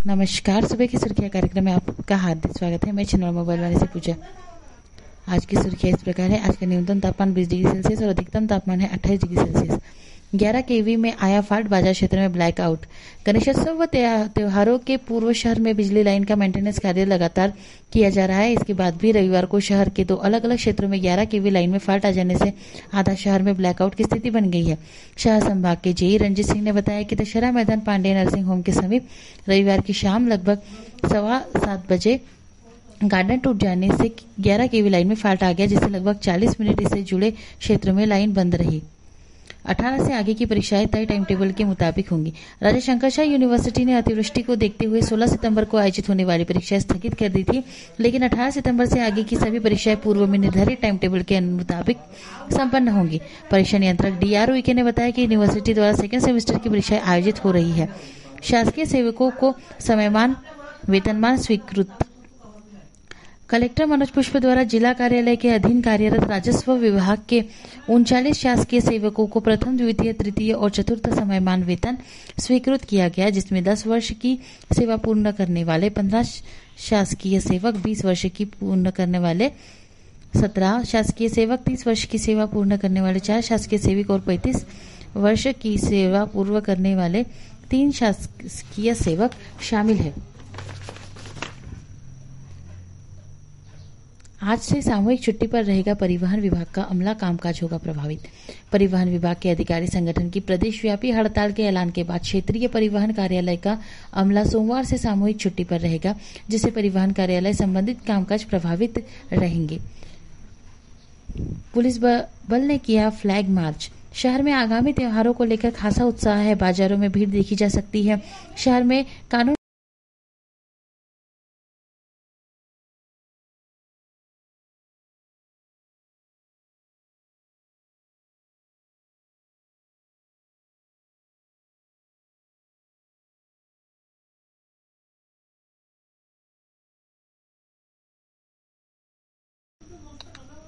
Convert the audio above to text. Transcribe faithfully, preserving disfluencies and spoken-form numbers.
नमस्कार, सुबह की सुर्खियाँ कार्यक्रम में आपका हार्दिक स्वागत है। मैं छिंदवाड़ा मोबाइल वाले से पूजा। आज की सुर्खियाँ इस प्रकार है। आज का न्यूनतम तापमान बीस डिग्री सेल्सियस और अधिकतम तापमान है अट्ठाईस डिग्री सेल्सियस। ग्यारह केवी में आया फाल्ट, बाजार क्षेत्र में ब्लैक आउट। गणेशोत्सव व त्योहारों के पूर्व शहर में बिजली लाइन का मेंटेनेंस कार्य लगातार किया जा रहा है। इसके बाद भी रविवार को शहर के दो अलग अलग क्षेत्रों में ग्यारह केवी लाइन में फाल्ट आ जाने से आधा शहर में ब्लैकआउट की स्थिति बन गई है। शहर संभाग के जेई रंजीत सिंह ने बताया कि दशहरा मैदान पांडे नर्सिंग होम के समीप रविवार की शाम लगभग सवा सात बजे गार्डन टूट जाने से ग्यारह केवी लाइन में फाल्ट आ गया, जिससे लगभग चालीस मिनट इससे जुड़े क्षेत्रों में लाइन बंद रही। अठारह से आगे की परीक्षाएं तय टाइम टेबल के मुताबिक होंगी। राजा शंकरशाह यूनिवर्सिटी ने अतिवृष्टि को देखते हुए सोलह सितंबर को आयोजित होने वाली परीक्षाएं स्थगित कर दी थी, लेकिन अठारह सितंबर से आगे की सभी परीक्षाएं पूर्व में निर्धारित टाइम टेबल के मुताबिक संपन्न होंगी। परीक्षा नियंत्रक डी आर उइके ने बताया कि यूनिवर्सिटी द्वारा सेकेंड सेमेस्टर की परीक्षाएं आयोजित हो रही है। शासकीय सेवकों को समयमान वेतनमान स्वीकृत। कलेक्टर मनोज पुष्प द्वारा जिला कार्यालय के अधीन कार्यरत राजस्व विभाग के उनचालीस शासकीय सेवकों को प्रथम, द्वितीय, तृतीय और चतुर्थ समयमान वेतन स्वीकृत किया गया, जिसमें दस वर्ष की सेवा पूर्ण करने वाले पंद्रह शासकीय सेवक, बीस वर्ष की पूर्ण करने वाले सत्रह शासकीय सेवक, तीस वर्ष की सेवा पूर्ण करने वाले चार शासकीय सेवक और पैंतीस वर्ष की सेवा पूर्ण करने वाले तीन शासकीय सेवक शामिल है। आज से सामूहिक छुट्टी पर रहेगा परिवहन विभाग का अमला, कामकाज होगा प्रभावित। परिवहन विभाग के अधिकारी संगठन की प्रदेशव्यापी हड़ताल के ऐलान के बाद क्षेत्रीय परिवहन कार्यालय का अमला सोमवार से सामूहिक छुट्टी पर रहेगा, जिससे परिवहन कार्यालय संबंधित कामकाज प्रभावित रहेंगे। पुलिस बल ने किया फ्लैग मार्च। शहर में आगामी त्योहारों को लेकर खासा उत्साह है। बाजारों में भीड़ देखी जा सकती है। शहर में कानून